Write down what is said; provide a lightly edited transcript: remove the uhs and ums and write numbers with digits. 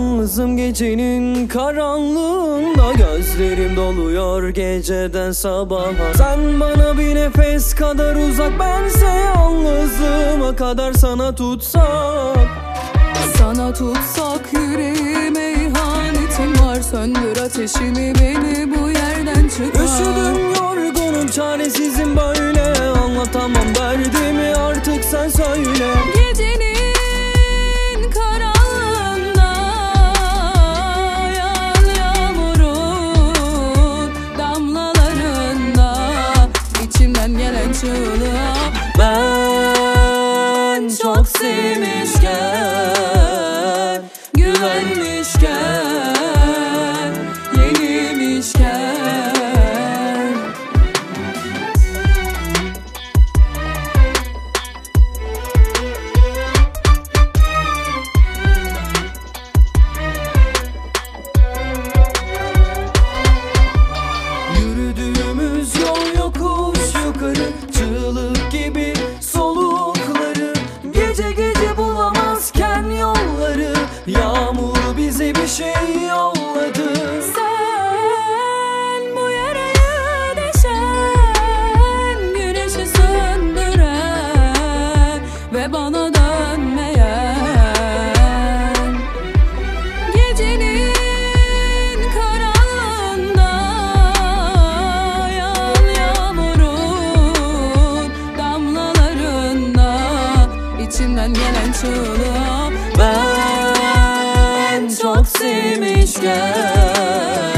Yalnızım gecenin karanlığında, gözlerim doluyor geceden sabaha. Sen bana bir nefes kadar uzak, bense yalnızlığıma kadar sana tutsak. Sana tutsak yüreğime ihanetin var. Söndür ateşini, beni bu yerden çıkar. Üşüdüm, yorgunum, çaresizim böyle. Anlatamam derdimi, artık sen söyle. Gecenin karanlığında, yağan yağmurun damlalarında, içimden gelen çığlığa ben çok sevmişken, güvenmişken, yenilmişken. Yürüdüğümüz yol yokuş yukarı, çığlık gibi solukları. Gece gece bulamazken yolları, yağmur bize bir şey yolladı. Sen bu yarayı deşen, güneşi söndüren ve bana dönmeyen. Gecenin karanlığında, yağan yağmurun damlalarında, içimden gelen çığlığa Ben çok sevmişken,